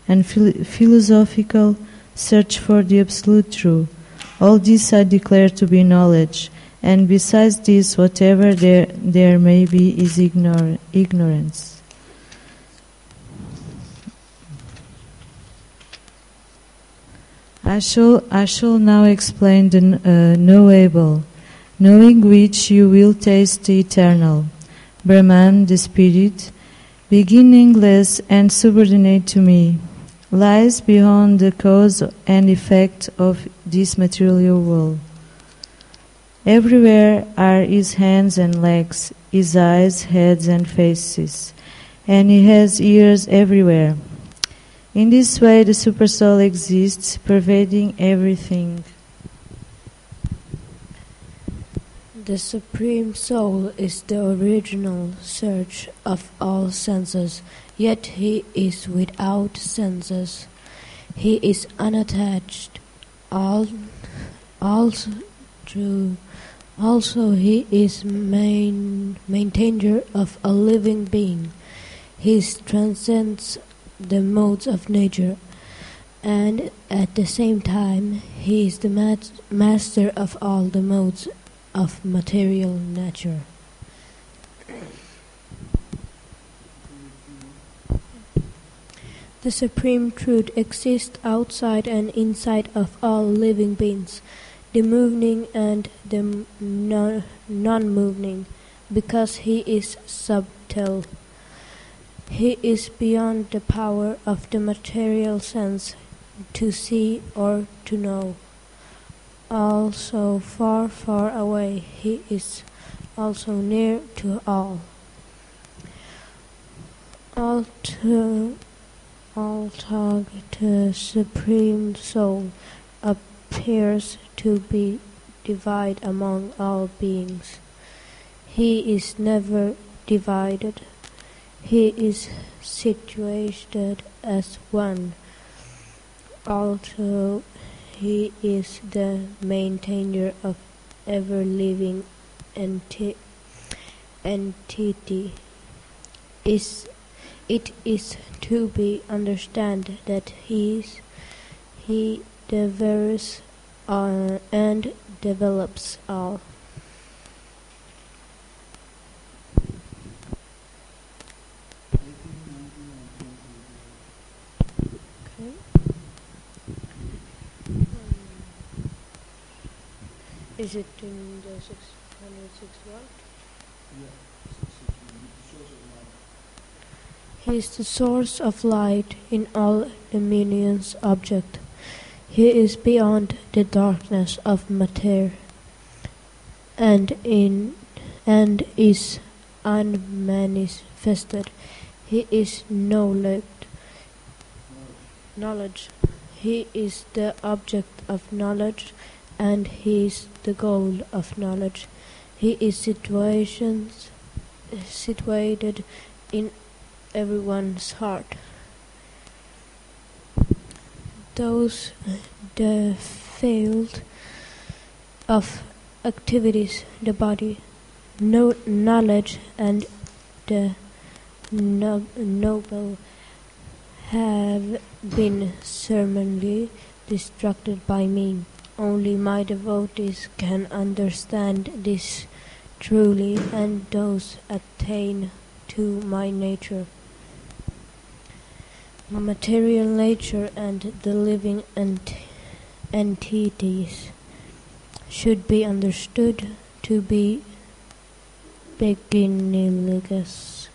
and philosophical search for the absolute truth. All this I declare to be knowledge, and besides this, whatever there may be is ignorance. I shall now explain the knowable, knowing which you will taste the eternal. Brahman, the spirit, beginningless and subordinate to me, lies beyond the cause and effect of this material world. Everywhere are his hands and legs, his eyes, heads and faces, and he has ears everywhere. In this way the Supersoul exists, pervading everything. The Supreme Soul is the original source of all senses, yet he is without senses. He is unattached. Also he is maintainer of a living being. He transcends the modes of nature, and at the same time he is the master of all the modes of material nature. The Supreme Truth exists outside and inside of all living beings, the moving and the non-moving, because he is subtle. He is beyond the power of the material sense to see or to know. Also far, far away, he is also near to all. The Supreme Soul appears to be divided among all beings. He is never divided. He is situated as one. Also, he is the maintainer of ever-living entity. It is to be understood that he devours and develops all. Okay. Is it in the 661? Yeah. He is the source of light in all dominions object. He is beyond the darkness of matter, and is unmanifested. He is knowledge. He is the object of knowledge, and he is the goal of knowledge. He is situated in everyone's heart. Those the field of activities, the body, knowledge, and the noble have been sermonly destructed by me. Only my devotees can understand this truly, and those attain to my nature. Material nature and the living entities should be understood to be beginningless.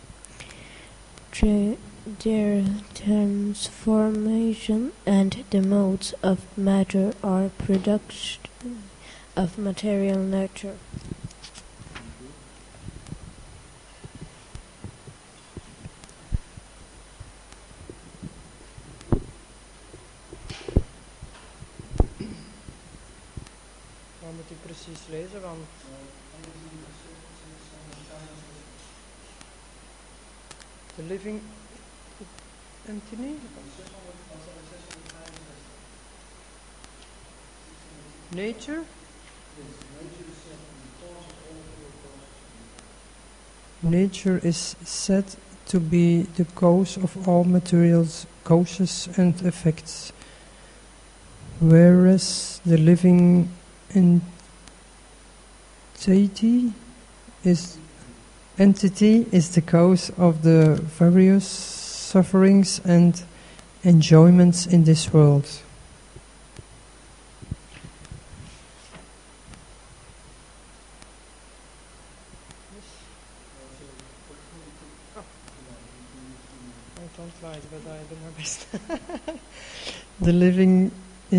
Their transformation and the modes of matter are production of material nature. Dan moet ik precies lezen, want the living entity? Nature? Nature is said to be the cause of all material causes and effects, whereas the living entity is the cause of the various sufferings and enjoyments in this world. I don't like, but I do my best. The living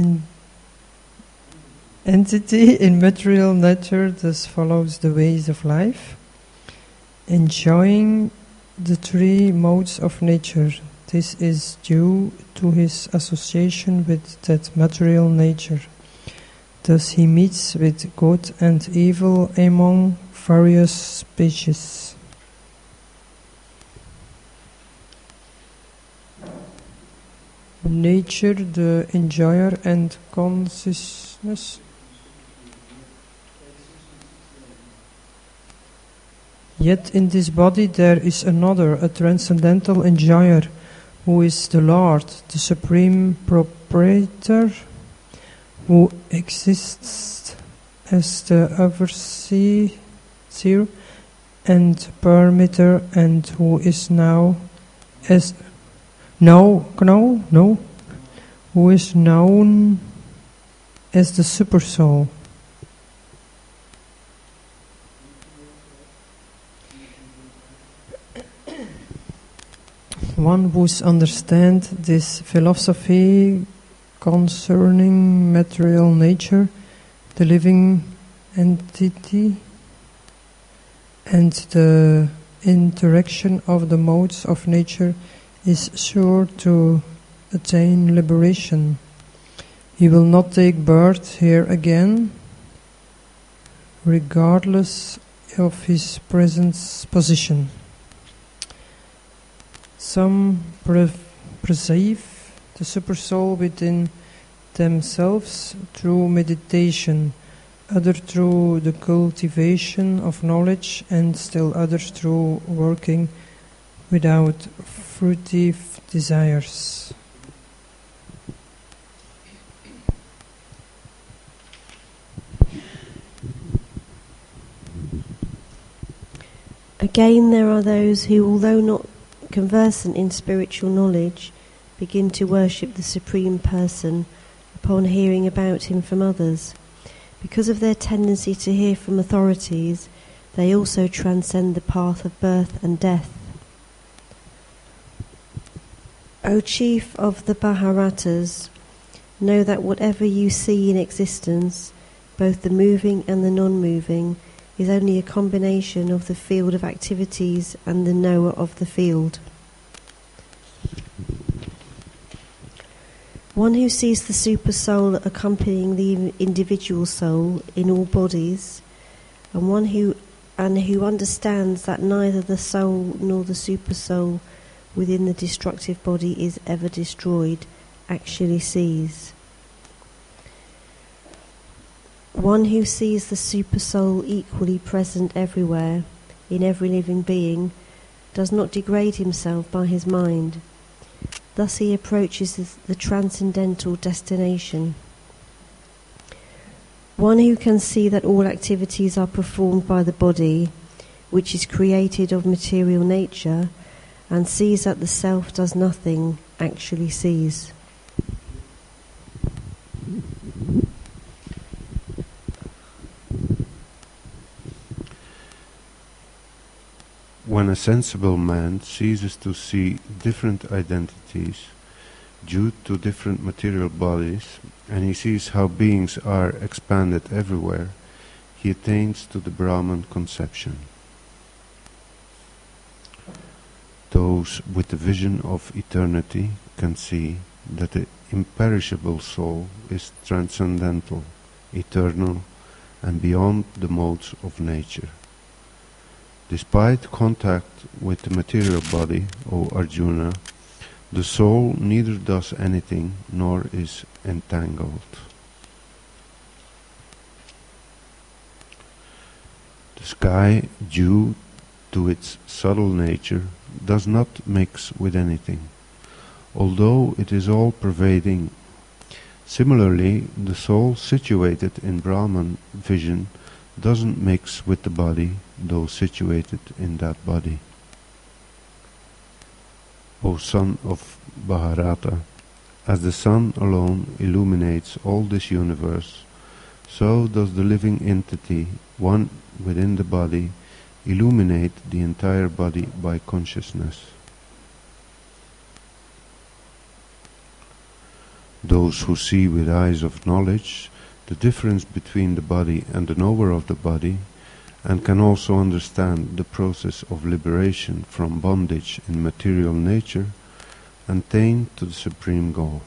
entity in material nature thus follows the ways of life, enjoying the three modes of nature. This is due to his association with that material nature. Thus he meets with good and evil among various species. Nature, the enjoyer and consciousness. Yet in this body there is another, a transcendental enjoyer, who is the Lord, the supreme proprietor, who exists as the overseer and permitter, and who is now as who is known as the Supersoul. One who understands this philosophy concerning material nature, the living entity, and the interaction of the modes of nature is sure to attain liberation. He will not take birth here again, regardless of his present position. Some perceive the Supersoul within themselves through meditation, others through the cultivation of knowledge, and still others through working without fruitive desires. Again, there are those who, although not conversant in spiritual knowledge, begin to worship the Supreme Person upon hearing about him from others. Because of their tendency to hear from authorities, they also transcend the path of birth and death. O chief of the Bharatas, know that whatever you see in existence, both the moving and the non-moving, is only a combination of the field of activities and the knower of the field. One who sees the super soul accompanying the individual soul in all bodies, and who understands that neither the soul nor the super soul within the destructive body is ever destroyed, actually sees. One who sees the super soul equally present everywhere, in every living being, does not degrade himself by his mind. Thus he approaches the transcendental destination. One who can see that all activities are performed by the body, which is created of material nature, and sees that the self does nothing, actually sees. When a sensible man ceases to see different identities due to different material bodies, and he sees how beings are expanded everywhere, he attains to the Brahman conception. Those with the vision of eternity can see that the imperishable soul is transcendental, eternal, and beyond the modes of nature. Despite contact with the material body, O Arjuna, the soul neither does anything nor is entangled. The sky, dew, to its subtle nature, does not mix with anything, although it is all-pervading. Similarly, the soul situated in Brahman vision doesn't mix with the body, though situated in that body. O son of Bharata, as the sun alone illuminates all this universe, so does the living entity, one within the body, illuminate the entire body by consciousness. Those who see with eyes of knowledge the difference between the body and the knower of the body, and can also understand the process of liberation from bondage in material nature, attain to the supreme goal.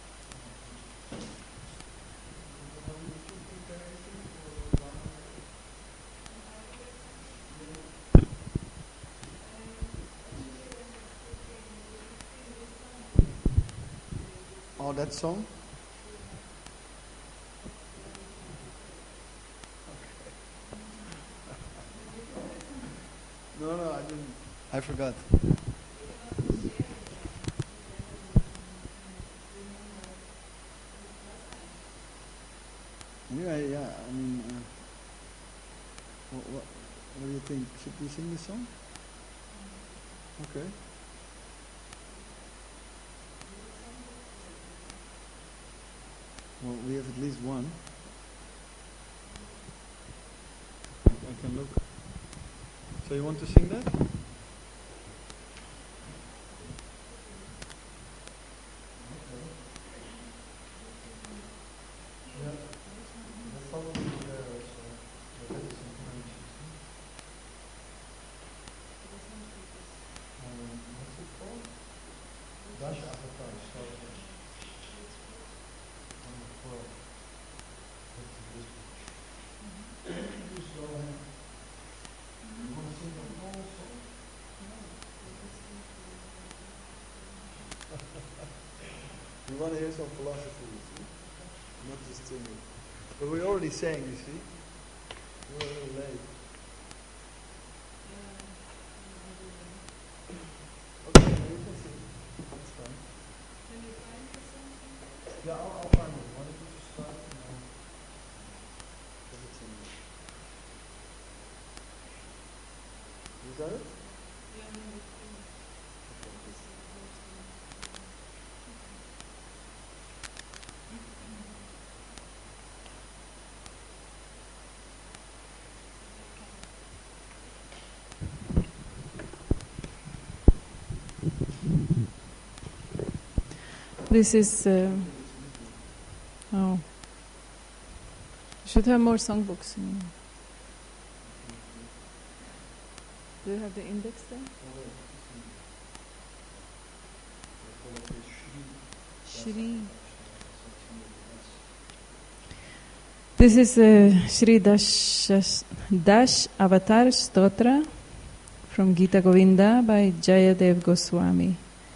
Oh, that song? No, I didn't. I forgot. Yeah. I mean, what do you think? Should we sing this song? Okay. Well, we have at least one. I can look. So you want to sing that? You want to hear some philosophy, you see? Not just singing. But we already sang, you see? We were a little late. Okay, you can sing. That's fine. Can you find the song? Yeah, I'll find it. Why don't you just start? You got it? This is. Oh. You should have more songbooks. Do you have the index there? Shri. This is Shri Dash Avatar Stotra from Gita Govinda by Jayadev Goswami.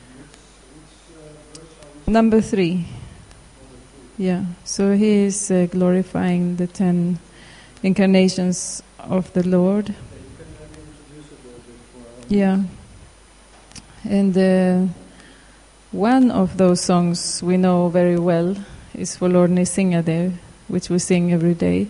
Number 3. Yeah, so he is glorifying the 10 incarnations of the Lord. Yeah. And one of those songs we know very well is for Lord Nrsingadev, which we sing every day.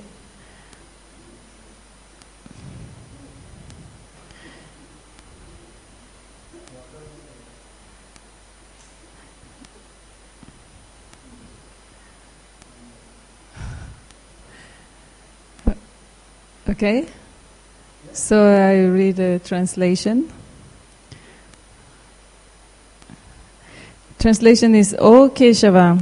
Okay, so I read a translation. Translation is, O Keshava,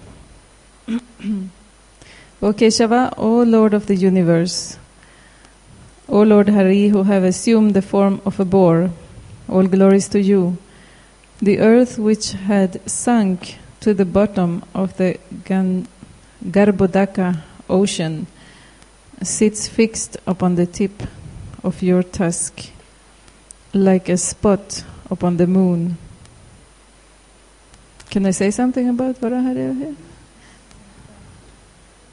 O Keshava, O Lord of the universe, O Lord Hari, who have assumed the form of a boar, all glories to you. The earth which had sunk to the bottom of the Garbhodaka ocean sits fixed upon the tip of your tusk, like a spot upon the moon. Can I say something about Varahadev here?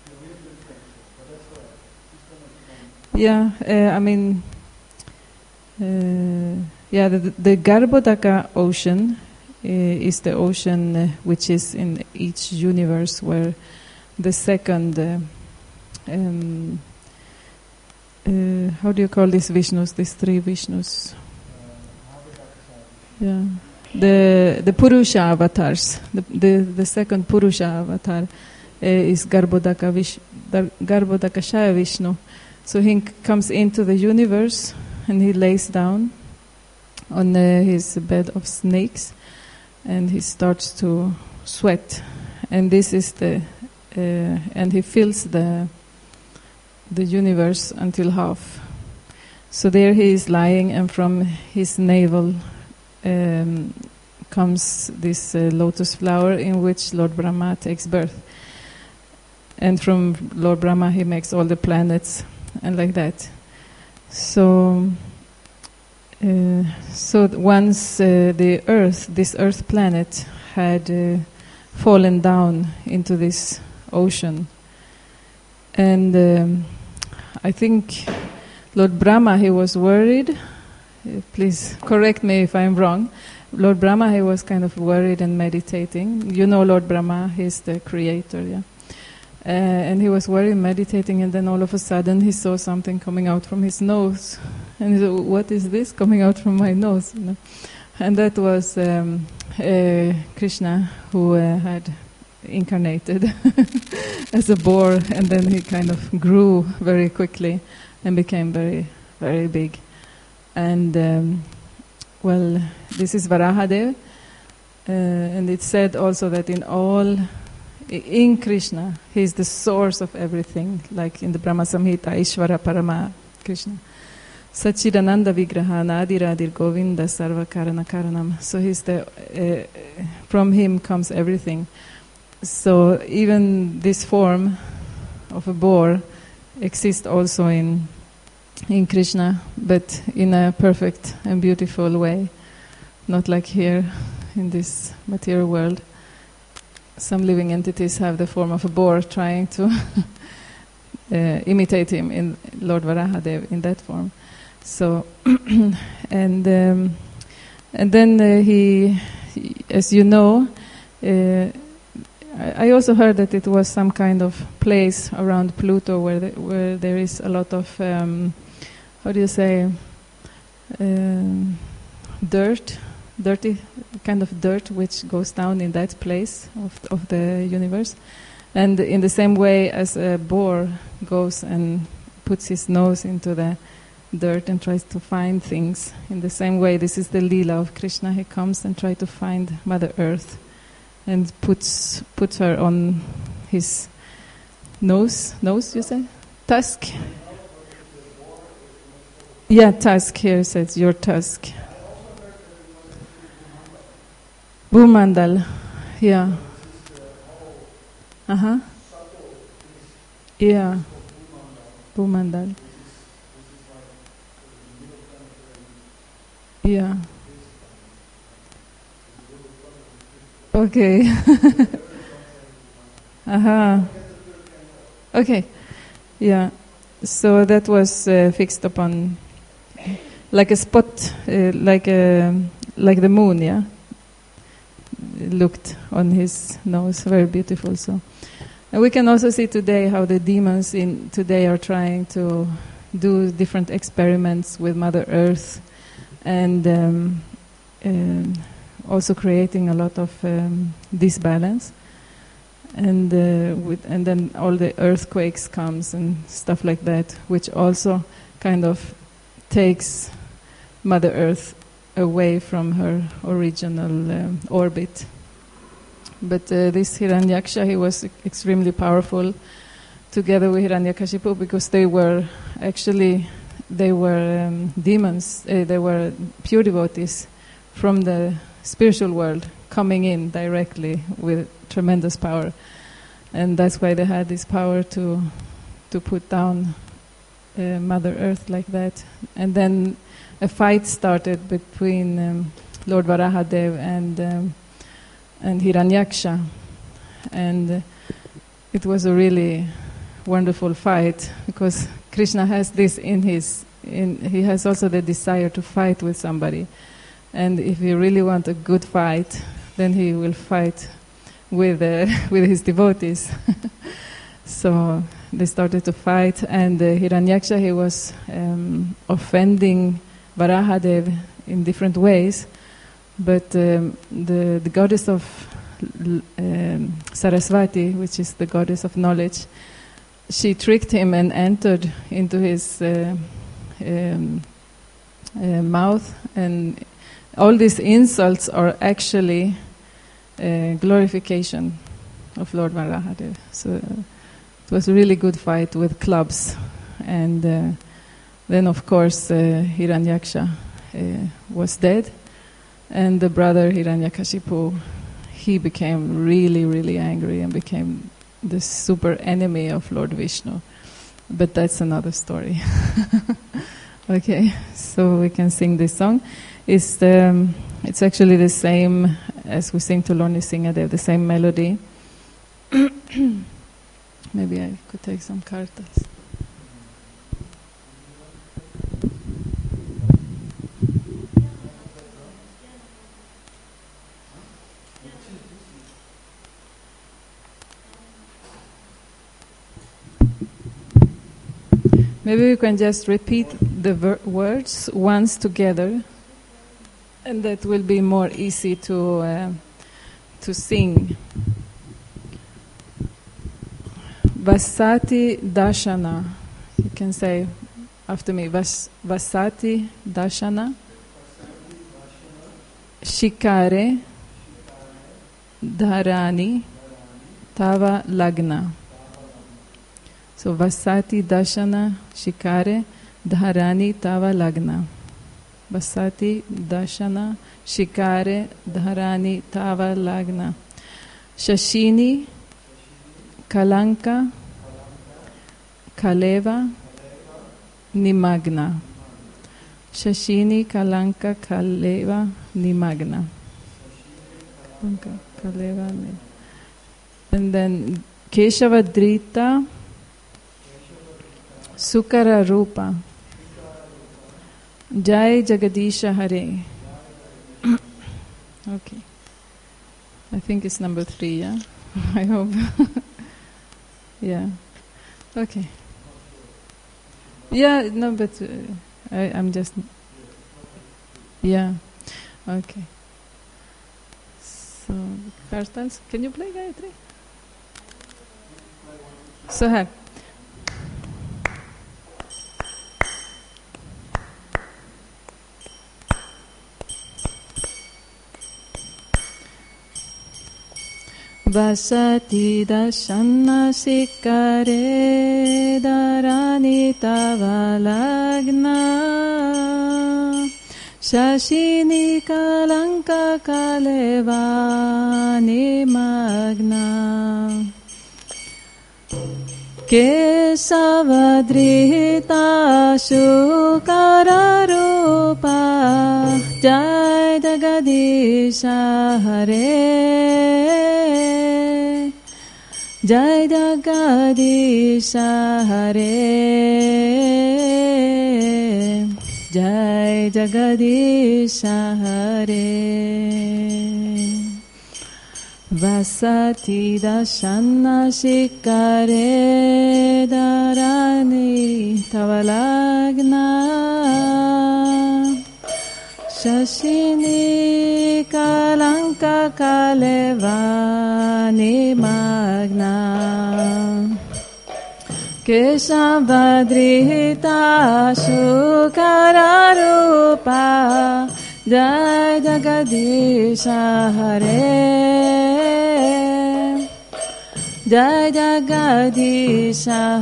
Yeah, I mean, the Garbhodaka ocean is the ocean which is in each universe, where the second, how do you call these Vishnus, these three Vishnus? Yeah, the Purusha avatars, the second Purusha avatar is Garbhodakashaya Vishnu. So he comes into the universe and he lays down on his bed of snakes, and he starts to sweat, and this is and he fills the universe until half. So there he is lying, and from his navel comes this lotus flower in which Lord Brahma takes birth, and from Lord Brahma he makes all the planets, and like that. So once this Earth planet had fallen down into this ocean, and I think Lord Brahma, he was worried. Please correct me if I'm wrong. Lord Brahma, he was kind of worried and meditating. You know Lord Brahma, he's the creator, yeah. And he was worried, meditating, and then all of a sudden he saw something coming out from his nose. And he said, what is this coming out from my nose? You know? And that was Krishna, who had incarnated as a boar, and then he kind of grew very quickly and became very, very big. And this is Varahadev, and it said also that in Krishna, he is the source of everything, like in the Brahma Samhita, Ishvara Parama Krishna. Sachidananda Vigraha Nadiradir Govinda Sarva Karana Karanam. So he's from him comes everything. So even this form of a boar exists also in Krishna, but in a perfect and beautiful way, not like here in this material world. Some living entities have the form of a boar, trying to imitate him in Lord Varahadev in that form. So, and then he, as you know, I also heard that it was some kind of place around Pluto where there is a lot of how do you say, dirty kind of dirt which goes down in that place of the universe. And in the same way as a boar goes and puts his nose into the dirt and tries to find things, in the same way this is the Leela of Krishna. He comes and tries to find Mother Earth and puts her on his nose, you say? Tusk? Yeah, tusk. Here it says your tusk. Bhumandal, yeah. Yeah. Bhumandal. Yeah. Okay. Okay. Yeah. So that was fixed upon like a spot, like the moon, yeah. It looked on his nose, very beautiful. So, and we can also see today how the demons today are trying to do different experiments with Mother Earth, and also creating a lot of disbalance, and then all the earthquakes comes and stuff like that, which also kind of takes Mother Earth away from her original orbit. But this Hiranyaksha, he was extremely powerful, together with Hiranyakashipu, because they were demons. They were pure devotees from the spiritual world coming in directly with tremendous power, and that's why they had this power to put down Mother Earth like that. And then a fight started between Lord Varahadev and Hiranyaksha, and it was a really wonderful fight, because Krishna has this in his he has also the desire to fight with somebody. And if he really wants a good fight, then he will fight with his devotees. So they started to fight, and Hiranyaksha, he was offending Varahadev in different ways, but the goddess of Saraswati, which is the goddess of knowledge, she tricked him and entered into his mouth, and all these insults are actually glorification of Lord Varahadev. So it was a really good fight with clubs, and then of course Hiranyaksha was dead, and the brother Hiranyakashipu, he became really, really angry and became the super enemy of Lord Vishnu. But that's another story. Okay, so we can sing this song. It's actually the same as we sing to Lord Nrsingadev, the same melody. Maybe I could take some kartas. Maybe we can just repeat the words once together, and that will be more easy to sing. Vasati Dashana. You can say after me. Vasati Dashana. Shikare Dharani Tava Lagna. So Vasati Dashana Shikare Dharani Tava Lagna. Vasati Dashana Shikare Dharani Tava Lagna. Shashini Kalanka Kaleva Nimagna. Shashini Kalanka Kaleva Nimagna. And then Keshavadrita Sukara Rupa Jai Jagadisha Hare. Okay. I think it's number 3, yeah? I hope. Yeah. Okay. Yeah, no, but I'm just... Yeah. Okay. So, Kartals, can you play Gayatri? Så här. Vasati dashana shikare dharani tava lagna. Shashini kalanka kaleva nimagna. Kesavadrita shukara rupa Jai Jagadisha Hare. Jai Jagadisha Hare. Jai Jagadisha Hare. Vasati dashana shikare dharani tavalagna. Shashini kalanka kaleva nimagna. Keshavadrita shukara rupa Jai Jagadisha Hare. Jai Jagadisha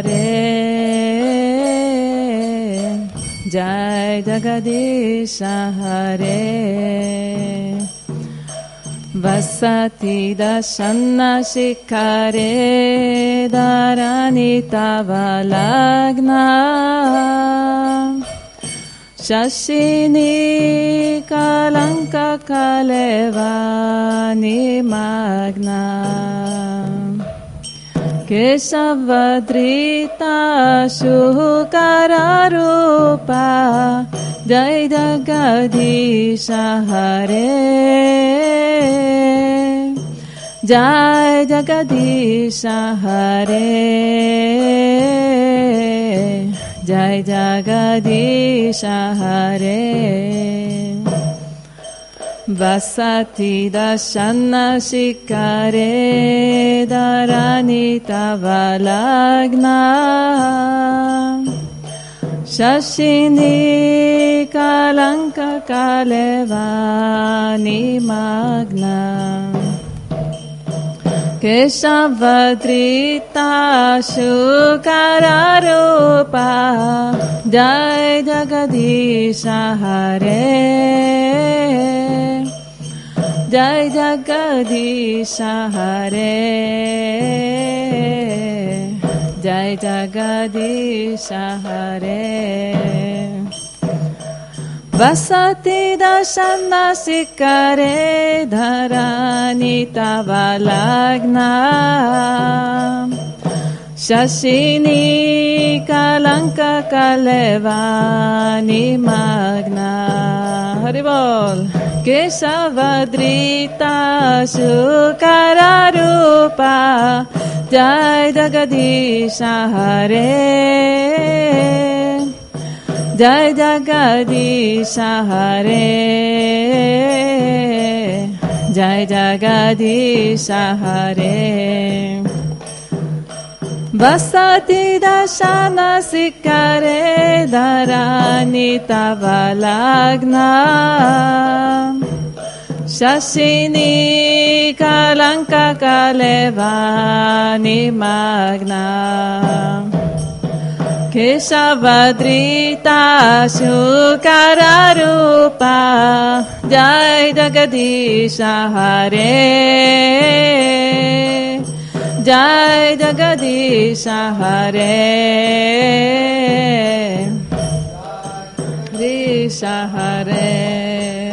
Hare. Jai Jagadisha Hare. Vasati dashana shikare dharani tava lagna. Shashini kalanka kaleva nimagna. Keshavadrita Shukararupa Jai Jagadisha Hare Jai Jagadisha Hare Jai Jagadisha Hare Vasati Dashana Shikare Dharanita Valagna Shashini Kalanka Kalevani Magna Keshavadrita Shukararupa Jai Jagadisha Hare Jai Jagadisha Hare Jai Jagadisha Hare Vasati Dashana Sikare Dharanita Valagna Shashini Kalanka Kalevani Magna Haribol Keshavadrita Shukararupa Jai Jagadisha Hare Jai Jagadisha Hare Jai Jagadisha Hare Vasati Dashana Sikare Dharanita Valagna Shashini Kalanka Kalevani Magna Keshavadrita Shukararupa Jai Jagadisha Hare Jai Jagadisha Hare Jagadisha Hare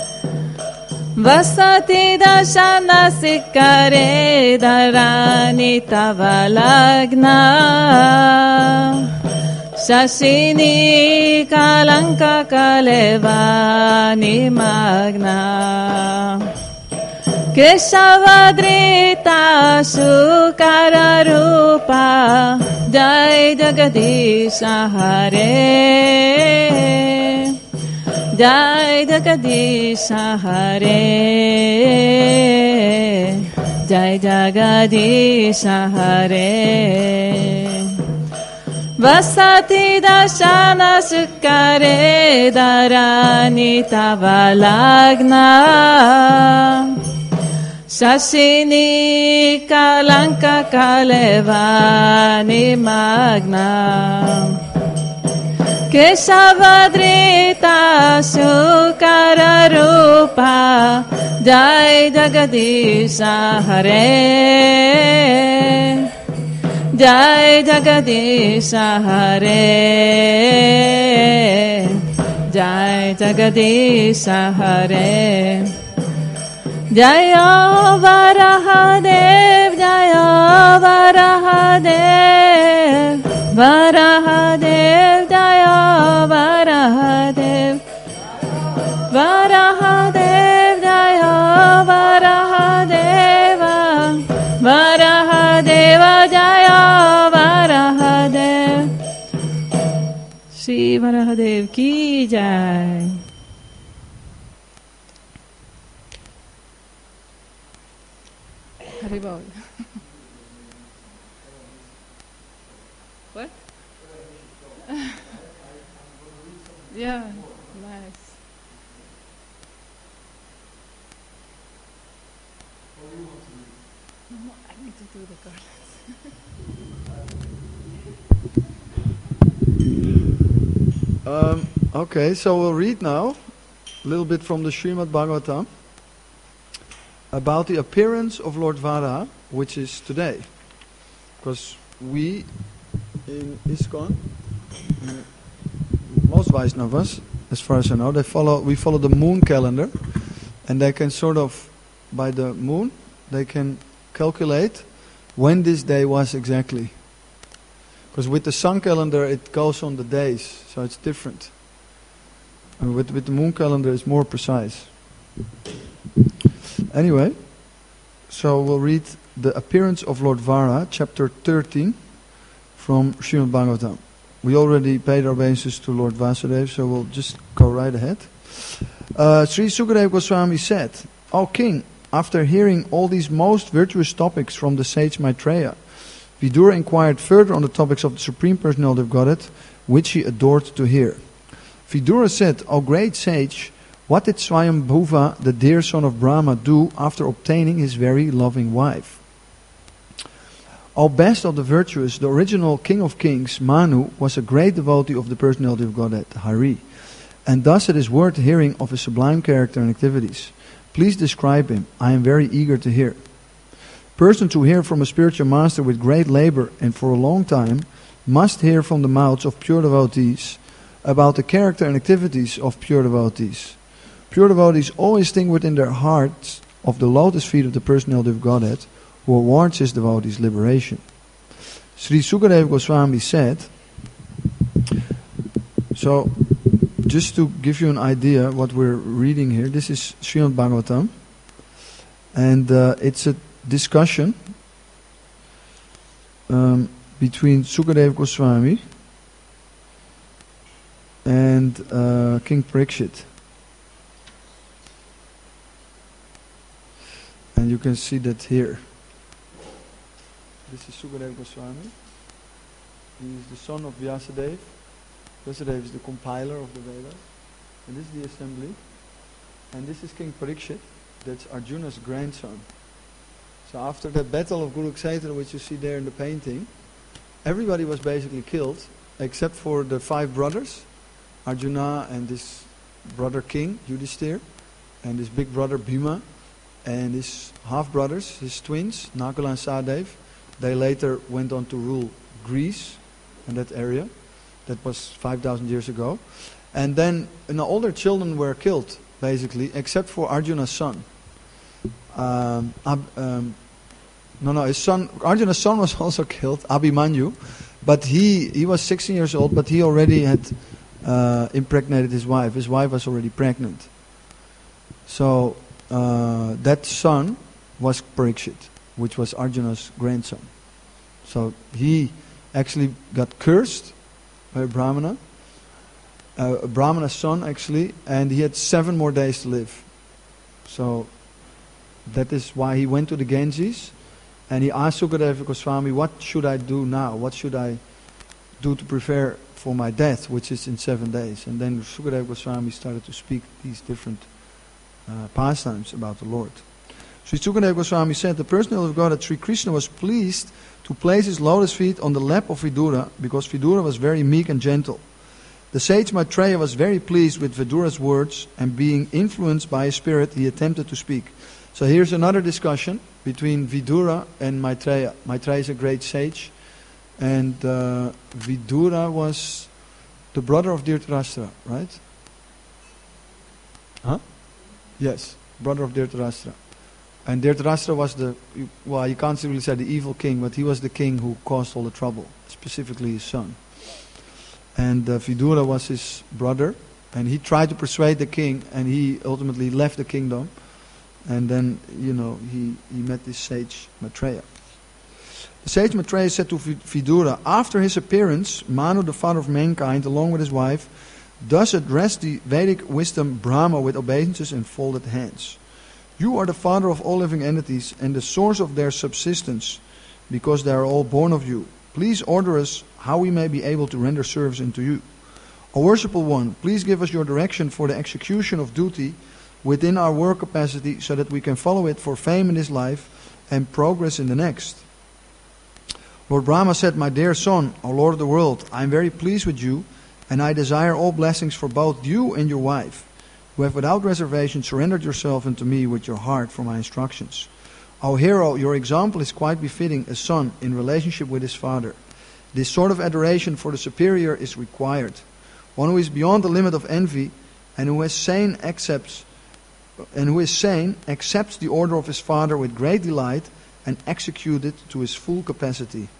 Vasati Dashana Sikare Dharanita Valagna Shashini Kalanka Kalevani Magna Keshavadrita Shukararupa Jai Jagadisha Hare Jai Jagadisha Hare Jai Jagadisha Hare Vasati Dashana Shukare Dharanita Valagna Shashini Kalanka Kalevani Magna Keshavadrita Shukararupa Jai Jagadisha Hare Jai Jagadisha Hare Jai Jagadisha Hare Jaya Varahadev Jaya Varahadev Varahadev Jaya Varahadev Varahadev Jaya Varahadeva Varahadeva Jaya Varahadev Shri Varahadev Ki Jai. Haribol. What? Yeah, nice. No, I need to do the garlands. Okay, so we'll read now a little bit from the Srimad Bhagavatam about the appearance of Lord Varaha, which is today. Because we in ISKCON, most Vaishnavas, as far as I know, we follow the moon calendar, and they can sort of, by the moon, they can calculate when this day was exactly. Because with the sun calendar it goes on the days, so it's different. And with the moon calendar it's more precise. Anyway, so we'll read the appearance of Lord Vara, chapter 13, from Srimad Bhagavatam. We already paid our obeisances to Lord Vasudeva, so we'll just go right ahead. Sri Sukadeva Goswami said, O king, after hearing all these most virtuous topics from the sage Maitreya, Vidura inquired further on the topics of the Supreme Personality of Godhead, which he adored to hear. Vidura said, O great sage, what did Swayambhuva, the dear son of Brahma, do after obtaining his very loving wife? O best of the virtuous, the original king of kings, Manu, was a great devotee of the Personality of Godhead, Hari. And thus it is worth hearing of his sublime character and activities. Please describe him. I am very eager to hear. Persons who hear from a spiritual master with great labor and for a long time must hear from the mouths of pure devotees about the character and activities of pure devotees. Pure devotees always think within their hearts of the lotus feet of the Personality of Godhead, who awards his devotees liberation. Sri Sukadeva Goswami said, so just to give you an idea what we're reading here, this is Srimad Bhagavatam, and it's a discussion between Sukadeva Goswami and King Parikshit. And you can see that here. This is Sukadeva Goswami. He is the son of Vyasadeva. Vyasadeva is the compiler of the Vedas. And this is the assembly. And this is King Parikshit. That's Arjuna's grandson. So after that battle of Kurukshetra, which you see there in the painting, everybody was basically killed, except for the 5 brothers, Arjuna and this brother king, Yudhishthir, and his big brother Bhima, and his half-brothers, his twins, Nakula and Sahadev. They later went on to rule Greece and that area. That was 5,000 years ago. And then all their children were killed, basically, except for Arjuna's son. His son, Arjuna's son was also killed, Abhimanyu. But he was 16 years old, but he already had impregnated his wife. His wife was already pregnant. So that son was Parikshit, which was Arjuna's grandson. So he actually got cursed by a Brahmana's son actually, and he had 7 more days to live. So that is why he went to the Ganges, and he asked Sukadeva Goswami, what should I do now? What should I do to prepare for my death, which is in 7 days? And then Sukadeva Goswami started to speak these different pastimes about the Lord. Sri Sukadeva Goswami said, the Personality of God, Sri Krishna, was pleased to place his lotus feet on the lap of Vidura, because Vidura was very meek and gentle. The sage Maitreya was very pleased with Vidura's words, and being influenced by his spirit, he attempted to speak. So here's another discussion between Vidura and Maitreya. Maitreya is a great sage, and Vidura was the brother of Dhritarashtra, right? Huh? Yes, brother of Dhritarashtra. And Dhritarashtra was you can't really say the evil king, but he was the king who caused all the trouble, specifically his son. And Vidura was his brother, and he tried to persuade the king, and he ultimately left the kingdom. And then, he met this sage Maitreya. The sage Maitreya said to Vidura, after his appearance, Manu, the father of mankind, along with his wife, thus addressed the Vedic wisdom Brahma with obeisances and folded hands. You are the father of all living entities and the source of their subsistence, because they are all born of you. Please order us how we may be able to render service unto you. O worshipful one, please give us your direction for the execution of duty within our work capacity, so that we can follow it for fame in this life and progress in the next. Lord Brahma said, my dear son, O Lord of the world, I am very pleased with you, and I desire all blessings for both you and your wife, who have without reservation surrendered yourself unto me with your heart for my instructions. O hero, your example is quite befitting a son in relationship with his father. This sort of adoration for the superior is required. One who is beyond the limit of envy, and who is sane accepts the order of his father with great delight, and execute it to his full capacity.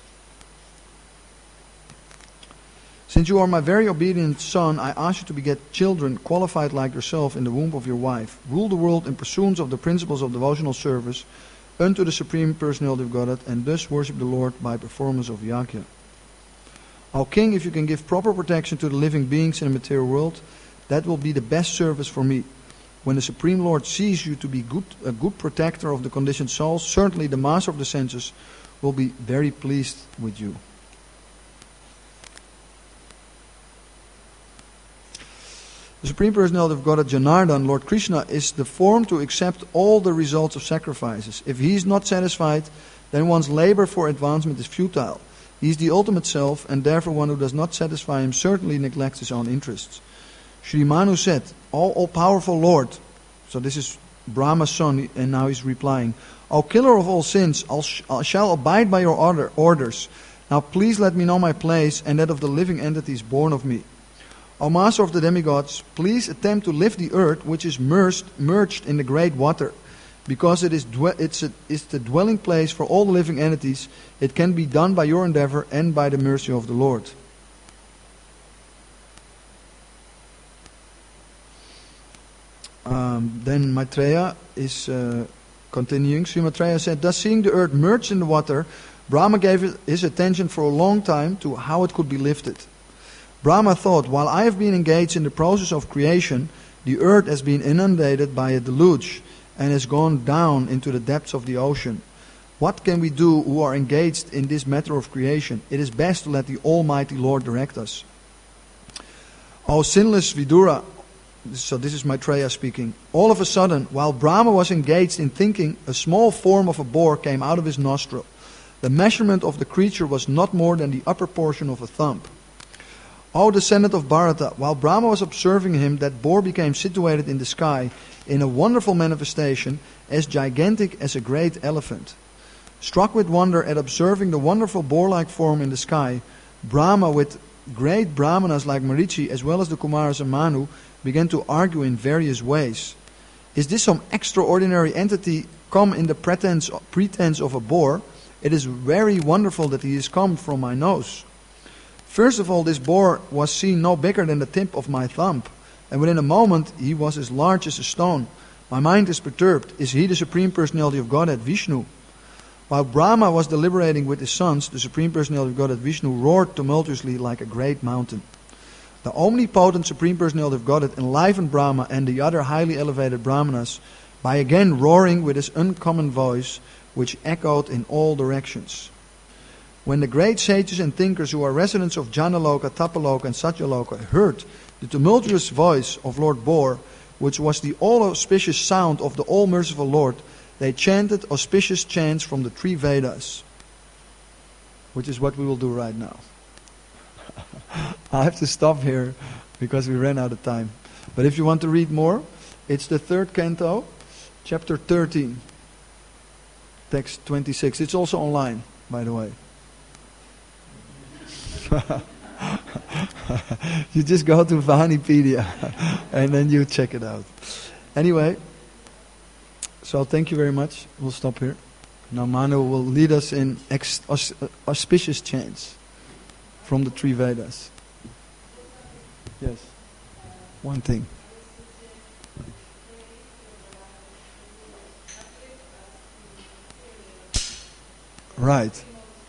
Since you are my very obedient son, I ask you to beget children qualified like yourself in the womb of your wife. Rule the world in pursuance of the principles of devotional service unto the Supreme Personality of Godhead, and thus worship the Lord by performance of Yagya. O King, if you can give proper protection to the living beings in the material world, that will be the best service for me. When the Supreme Lord sees you to be a good protector of the conditioned souls, certainly the Master of the senses will be very pleased with you. The Supreme Personality of Godhead, Janardhan, Lord Krishna, is the form to accept all the results of sacrifices. If he is not satisfied, then one's labor for advancement is futile. He is the ultimate self, and therefore one who does not satisfy him certainly neglects his own interests. Sri Manu said, all-powerful Lord, so this is Brahma's son, and now he's replying, O killer of all sins, I shall abide by your orders. Now please let me know my place and that of the living entities born of me. O Master of the demigods, please attempt to lift the earth which is merged in the great water. Because it's the dwelling place for all the living entities, it can be done by your endeavor and by the mercy of the Lord. Then Maitreya is continuing. Sri Maitreya said, thus seeing the earth merged in the water, Brahma gave his attention for a long time to how it could be lifted. Brahma thought, while I have been engaged in the process of creation, the earth has been inundated by a deluge and has gone down into the depths of the ocean. What can we do who are engaged in this matter of creation? It is best to let the Almighty Lord direct us. O sinless Vidura, so this is Maitreya speaking. All of a sudden, while Brahma was engaged in thinking, a small form of a boar came out of his nostril. The measurement of the creature was not more than the upper portion of a thumb. O descendant of Bharata, while Brahma was observing him, that boar became situated in the sky in a wonderful manifestation, as gigantic as a great elephant. Struck with wonder at observing the wonderful boar-like form in the sky, Brahma, with great brahmanas like Marichi, as well as the Kumaras and Manu, began to argue in various ways. Is this some extraordinary entity come in the pretense of a boar? It is very wonderful that he is come from my nose. First of all, this boar was seen no bigger than the tip of my thumb, and within a moment he was as large as a stone. My mind is perturbed. Is he the Supreme Personality of Godhead, Vishnu? While Brahma was deliberating with his sons, the Supreme Personality of Godhead, Vishnu, roared tumultuously like a great mountain. The omnipotent Supreme Personality of Godhead enlivened Brahma and the other highly elevated Brahmanas by again roaring with his uncommon voice, which echoed in all directions. When the great sages and thinkers who are residents of Janaloka, Tapaloka and Satyaloka heard the tumultuous voice of Lord Boar, which was the all-auspicious sound of the all-merciful Lord, they chanted auspicious chants from the 3 Vedas, which is what we will do right now. I have to stop here because we ran out of time. But if you want to read more, it's the 3rd canto, chapter 13, text 26. It's also online, by the way. You just go to Vanipedia and then you check it out. Anyway, so thank you very much. We'll stop here. Now Manu will lead us in auspicious chants from the 3 Vedas. Yes. One thing. Right.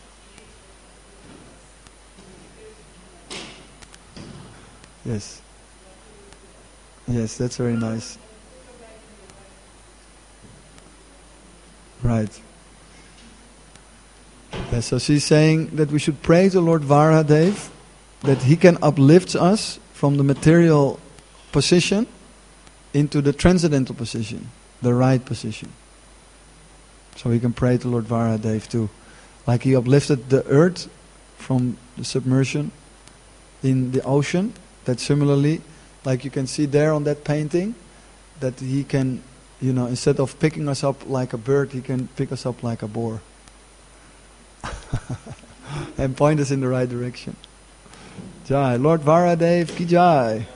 Yes. Yes, that's very nice. Right. Yeah, so she's saying that we should pray to Lord Varahadev that he can uplift us from the material position into the transcendental position, the right position. So we can pray to Lord Varahadev too. Like he uplifted the earth from the submersion in the ocean. That similarly, like you can see there on that painting, that he can, instead of picking us up like a bird, he can pick us up like a boar. And point us in the right direction. Jai. Lord Varahadev ki jai.